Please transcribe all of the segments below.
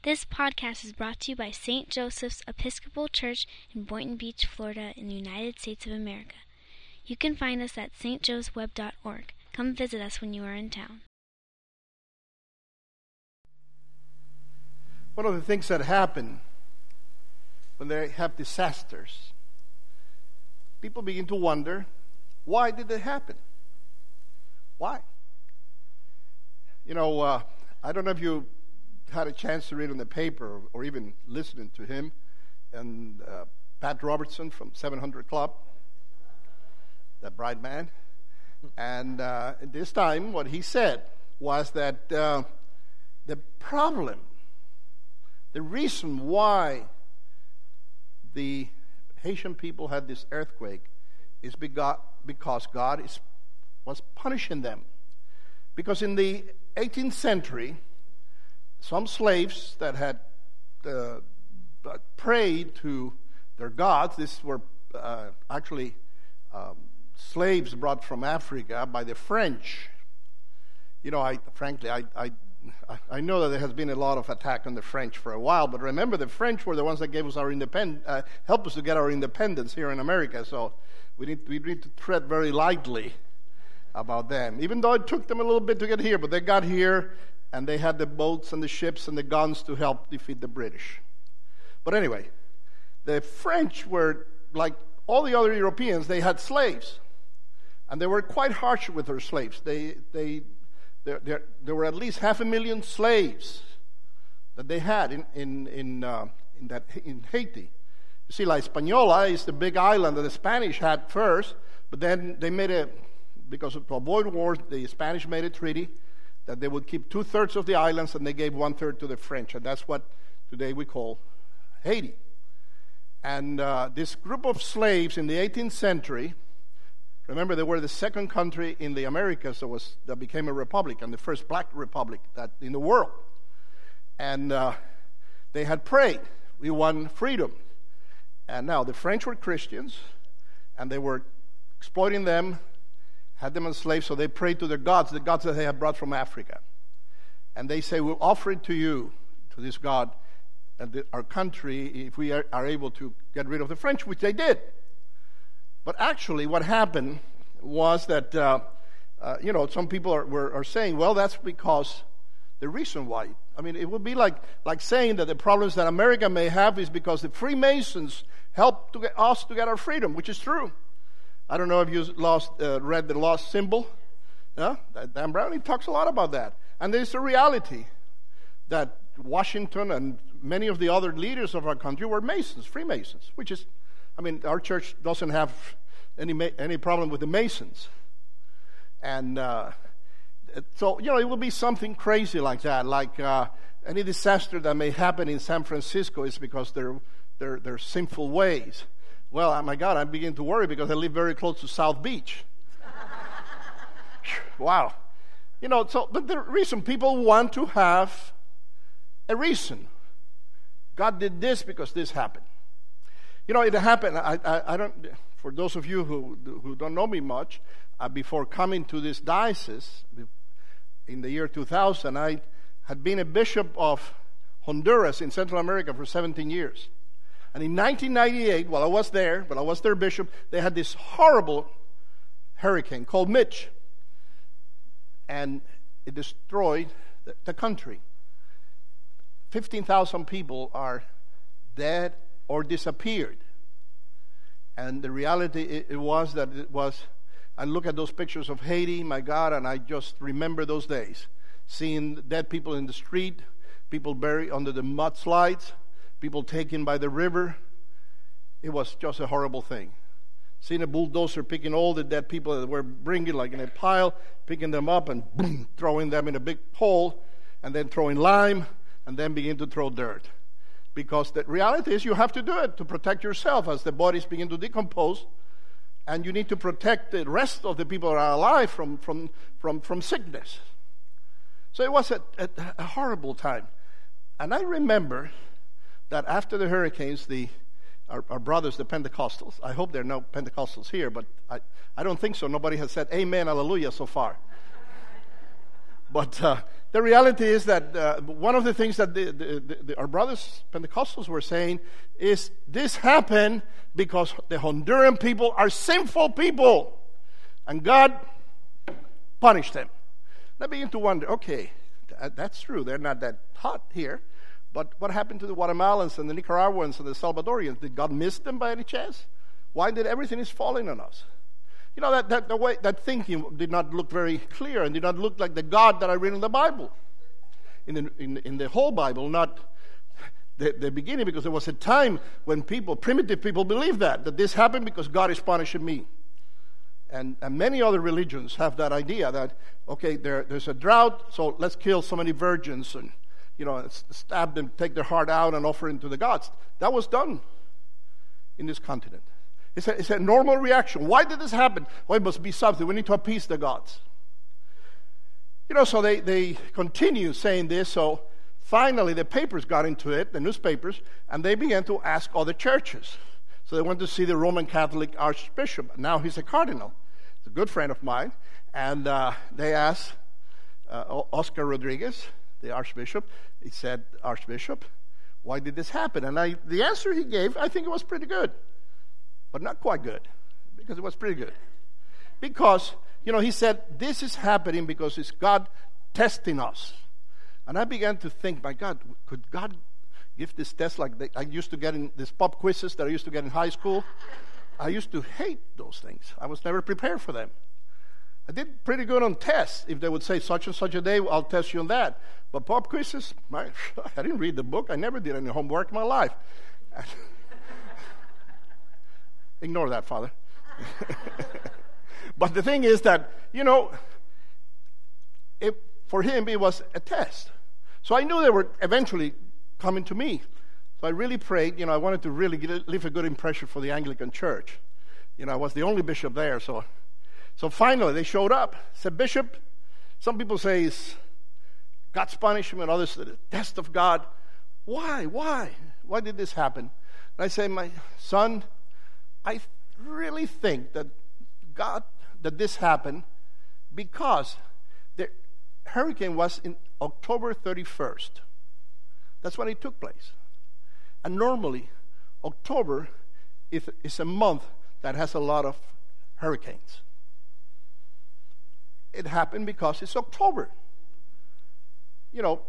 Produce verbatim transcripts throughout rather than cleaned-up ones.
This podcast is brought to you by Saint Joseph's Episcopal Church in Boynton Beach, Florida, in the United States of America. You can find us at s t joes web dot org. Come visit us when you are in town. One of the things that happen when they have disasters, people begin to wonder, why did it happen? Why? You know, uh, I don't know if you had a chance to read in the paper or, or even listening to him, and uh, Pat Robertson from seven hundred Club, that bright man. And uh, this time what he said was that uh, the problem, the reason why the Haitian people had this earthquake is because God is, was punishing them. Because in the eighteenth century, some slaves that had uh, prayed to their gods, these were uh, actually um, slaves brought from Africa by the French. You know, I frankly, I, I I know that there has been a lot of attack on the French for a while, but remember, the French were the ones that gave us our independence, uh, helped us to get our independence here in America. So we need we need to tread very lightly about them, even though it took them a little bit to get here. But they got here, and they had the boats and the ships and the guns to help defeat the British. But anyway, the French were like all the other Europeans. They had slaves, and they were quite harsh with their slaves. They they there there, there were at least half a million slaves that they had in in in uh, in that in Haiti. You see, La Española is the big island that the Spanish had first, but then they made a because of, to avoid wars, the Spanish made a treaty that they would keep two-thirds of the islands, and they gave one-third to the French, and that's what today we call Haiti. And uh, this group of slaves in the eighteenth century, remember, they were the second country in the Americas that, was, that became a republic, and the first black republic that in the world. And uh, they had prayed, we want freedom. And now the French were Christians, and they were exploiting them, had them as slaves, so they prayed to their gods, the gods that they had brought from Africa. And they say, we'll offer it to you, to this God, and the, our country, if we are, are able to get rid of the French, which they did. But actually what happened was that, uh, uh, you know, some people are, were, are saying, well, that's because the reason why. I mean, it would be like, like saying that the problems that America may have is because the Freemasons helped to get us to get our freedom, which is true. I don't know if you lost, uh, read The Lost Symbol. Yeah? Dan Brown, talks a lot about that. And there's a reality that Washington and many of the other leaders of our country were Masons, Freemasons, which is, I mean, our church doesn't have any any problem with the Masons. And uh, so, you know, it will be something crazy like that, like uh, any disaster that may happen in San Francisco is because their their their sinful ways. Well, oh my God, I begin to worry because I live very close to South Beach. Wow. You know, so, but the reason people want to have a reason. God did this because this happened. You know, it happened, I, I, I don't, for those of you who, who don't know me much, uh, before coming to this diocese, in the year two thousand, I had been a bishop of Honduras in Central America for seventeen years. And in nineteen ninety-eight, while I was there, while I was their bishop, they had this horrible hurricane called Mitch. And it destroyed the, the country. fifteen thousand people are dead or disappeared. And the reality it, it was that it was, I look at those pictures of Haiti, my God, and I just remember those days. Seeing dead people in the street, people buried under the mudslides, people taken by the river. It was just a horrible thing. Seeing a bulldozer picking all the dead people that were bringing, like in a pile, picking them up and boom, throwing them in a big hole, and then throwing lime, and then begin to throw dirt. Because the reality is you have to do it to protect yourself as the bodies begin to decompose, and you need to protect the rest of the people that are alive from, from, from, from sickness. So it was a, a, a horrible time. And I remember that after the hurricanes, the our, our brothers, the Pentecostals, I hope there are no Pentecostals here, but I, I don't think so. Nobody has said amen, hallelujah so far. But uh, the reality is that uh, one of the things that the, the, the, our brothers Pentecostals were saying is this happened because the Honduran people are sinful people, and God punished them. And I begin to wonder, okay, th- that's true. They're not that hot here. But what happened to the Guatemalans and the Nicaraguans and the Salvadorians? Did God miss them by any chance? Why did everything is falling on us? You know, that, that, the way, that thinking did not look very clear and did not look like the God that I read in the Bible. In the, in, in the whole Bible, not the, the beginning, because there was a time when people, primitive people, believed that, that this happened because God is punishing me. And, and many other religions have that idea that, okay, there, there's a drought, so let's kill so many virgins and, you know, stab them, take their heart out and offer it to the gods. That was done in this continent. It's a, it's a normal reaction. Why did this happen? Well, it must be something. We need to appease the gods. You know, so they, they continue saying this. So finally the papers got into it, the newspapers, and they began to ask other churches. So they went to see the Roman Catholic Archbishop. Now he's a cardinal. He's a good friend of mine. And uh, they asked uh, Oscar Rodriguez, the Archbishop. He said, Archbishop, why did this happen? And I, the answer he gave, I think it was pretty good. But not quite good, because it was pretty good. Because, you know, he said, this is happening because it's God testing us. And I began to think, my God, could God give this test like they, I used to get in these pop quizzes that I used to get in high school? I used to hate those things. I was never prepared for them. I did pretty good on tests. If they would say such and such a day, I'll test you on that. But pop quizzes, my, I didn't read the book. I never did any homework in my life. Ignore that, Father. But the thing is that, you know, it, for him, it was a test. So I knew they were eventually coming to me. So I really prayed. You know, I wanted to really get, leave a good impression for the Anglican Church. You know, I was the only bishop there. So so finally, they showed up. Said, Bishop, some people say it's God's punishment, others the test of God. Why? Why? Why did this happen? And I say, my son, I really think that God, that this happened because the hurricane was in October thirty-first. That's when it took place. And normally, October is, is a month that has a lot of hurricanes. It happened because it's October. You know,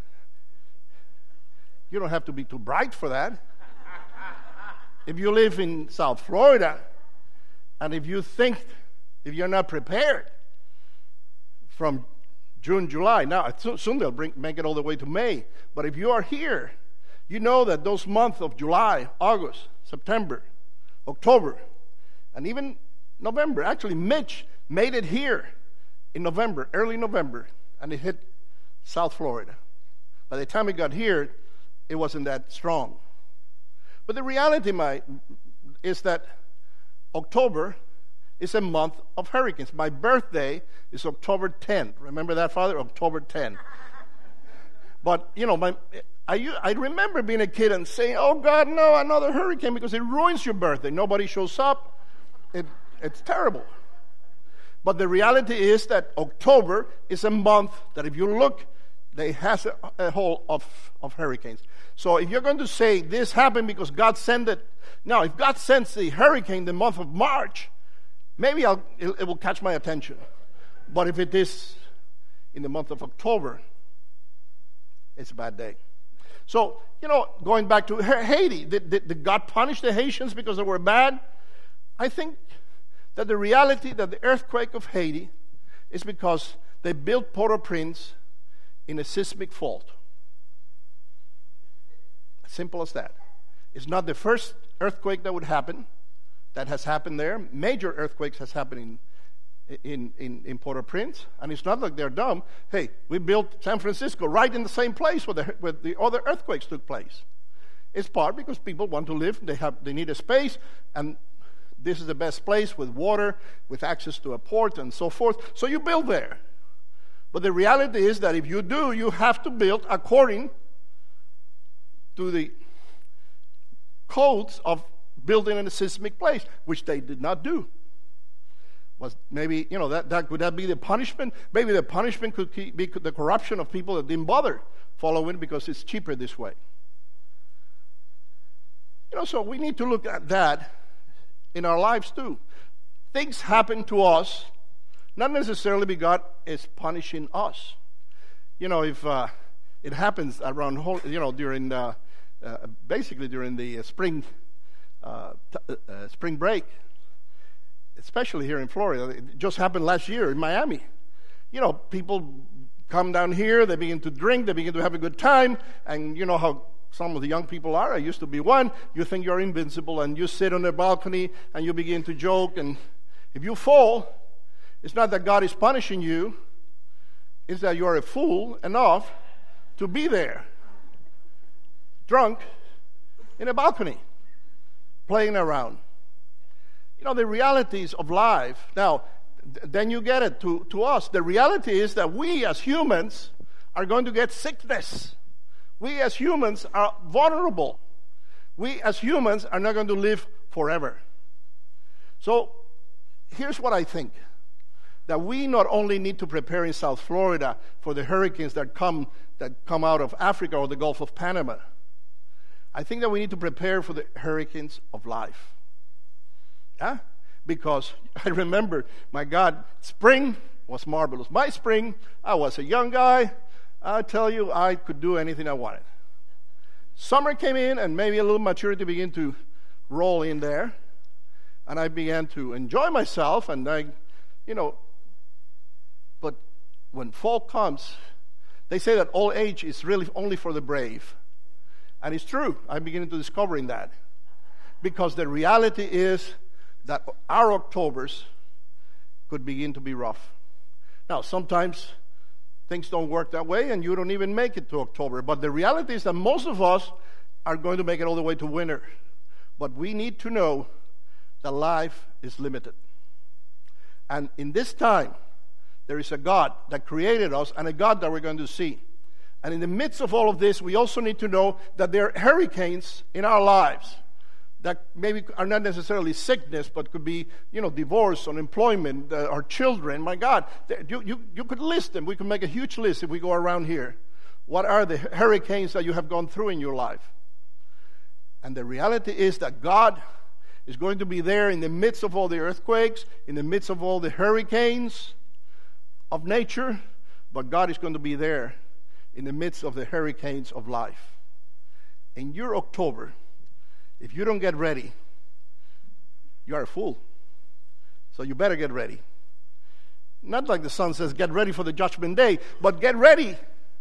you don't have to be too bright for that. If you live in South Florida, and if you think, if you're not prepared from June, July, now soon they'll bring, make it all the way to May, but if you are here, you know that those months of July, August, September, October, and even November, actually Mitch made it here in November, early November, and it hit South Florida. By the time it got here, it wasn't that strong. But the reality, my, is that October is a month of hurricanes. My birthday is October tenth. Remember that, Father? October tenth. But, you know, my, I, I remember being a kid and saying, oh, God, no, another hurricane, because it ruins your birthday. Nobody shows up. It, it's terrible. But the reality is that October is a month that if you look, they has a, a whole of, of hurricanes. So if you're going to say this happened because God sent it, now if God sends the hurricane the month of March, maybe I'll, it, it will catch my attention. But if it is in the month of October, it's a bad day. So, you know, going back to Haiti, did, did, did God punish the Haitians because they were bad? I think that the reality that the earthquake of Haiti is because they built Port-au-Prince in a seismic fault. Simple as that. It's not the first earthquake that would happen. That has happened there. Major earthquakes has happened in, in, in, in Port-au-Prince. And it's not like they're dumb. Hey, we built San Francisco right in the same place where the, where the other earthquakes took place. It's part because people want to live. They have they need a space. And this is the best place with water, with access to a port and so forth. So you build there. But the reality is that if you do, you have to build according to the codes of building in a seismic place, which they did not do. Was maybe, you know, that, that would that be the punishment? Maybe the punishment could be the corruption of people that didn't bother following because it's cheaper this way. You know, so we need to look at that in our lives too. Things happen to us, not necessarily because God is punishing us. You know, if uh, it happens around, you know, during, uh, uh, basically during the uh, spring, uh, t- uh, spring break, especially here in Florida. It just happened last year in Miami. You know, people come down here, they begin to drink, they begin to have a good time, and you know how some of the young people are. I used to be one. You think you're invincible, and you sit on the balcony, and you begin to joke, and if you fall, it's not that God is punishing you, it's that you are a fool enough to be there, drunk, in a balcony, playing around. You know, the realities of life. Now, th- then you get it to, to us. The reality is that we as humans are going to get sickness. We as humans are vulnerable. We as humans are not going to live forever. So, here's what I think. That we not only need to prepare in South Florida for the hurricanes that come, that come out of Africa or the Gulf of Panama. I think that we need to prepare for the hurricanes of life. Yeah? Because I remember, my God, spring was marvelous. My spring, I was a young guy. I tell you, I could do anything I wanted. Summer came in, and maybe a little maturity began to roll in there. And I began to enjoy myself, and I, you know, but when fall comes, they say that old age is really only for the brave. And it's true. I'm beginning to discovering that. Because the reality is that our Octobers could begin to be rough. Now, sometimes things don't work that way, and you don't even make it to October. But the reality is that most of us are going to make it all the way to winter. But we need to know that life is limited. And in this time, there is a God that created us and a God that we're going to see. And in the midst of all of this, we also need to know that there are hurricanes in our lives that maybe are not necessarily sickness, but could be, you know, divorce, unemployment, uh, our children. My God, you, you, you could list them. We could make a huge list if we go around here. What are the hurricanes that you have gone through in your life? And the reality is that God is going to be there in the midst of all the earthquakes, in the midst of all the hurricanes of nature, but God is going to be there in the midst of the hurricanes of life. In your October, if you don't get ready, you are a fool. So you better get ready. Not like the son says, get ready for the judgment day, but get ready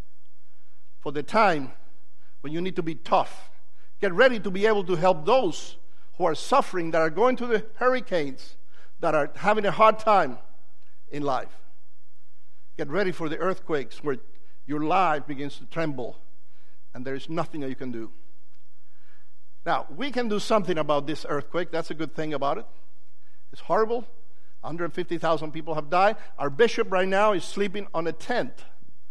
for the time when you need to be tough. Get ready to be able to help those who are suffering, that are going through the hurricanes, that are having a hard time in life. Get ready for the earthquakes where your life begins to tremble and there is nothing that you can do. Now, we can do something about this earthquake. That's a good thing about it. It's horrible. one hundred fifty thousand people have died. Our bishop right now is sleeping on a tent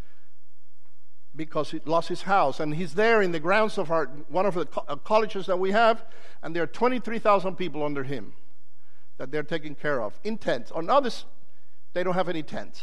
because he lost his house. And he's there in the grounds of our one of the co- uh, colleges that we have, and there are twenty-three thousand people under him that they're taking care of in tents. On others, they don't have any tents.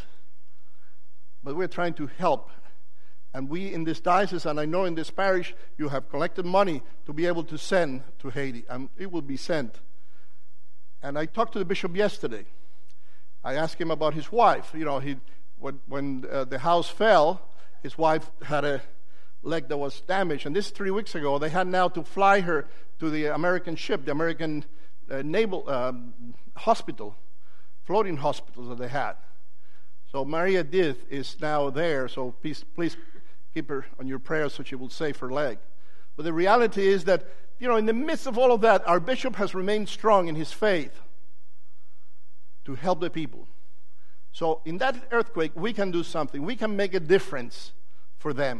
But we're trying to help. And we in this diocese, and I know in this parish, you have collected money to be able to send to Haiti. And it will be sent. And I talked to the bishop yesterday. I asked him about his wife. You know, he when, when uh, the house fell, his wife had a leg that was damaged. And this three weeks ago, they had now to fly her to the American ship, the American uh, naval um, hospital, floating hospitals that they had. So Maria Dith is now there, so please, please keep her on your prayers so she will save her leg. But the reality is that, you know, in the midst of all of that, our bishop has remained strong in his faith to help the people. So in that earthquake, we can do something. We can make a difference for them.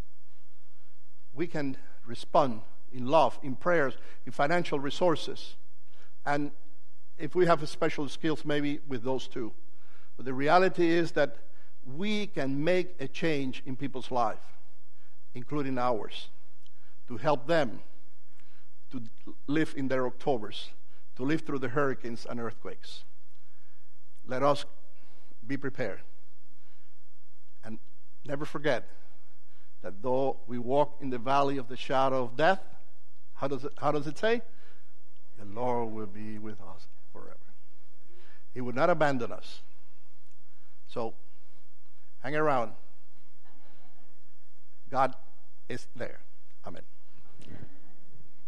We can respond in love, in prayers, in financial resources. And if we have special skills, maybe with those two. But the reality is that we can make a change in people's life, including ours, to help them to live in their Octobers, to live through the hurricanes and earthquakes. let us be prepared. And never forget that though we walk in the valley of the shadow of death, how does it, how does it say? The Lord will be with us forever. He would not abandon us. So, hang around. God is there. Amen.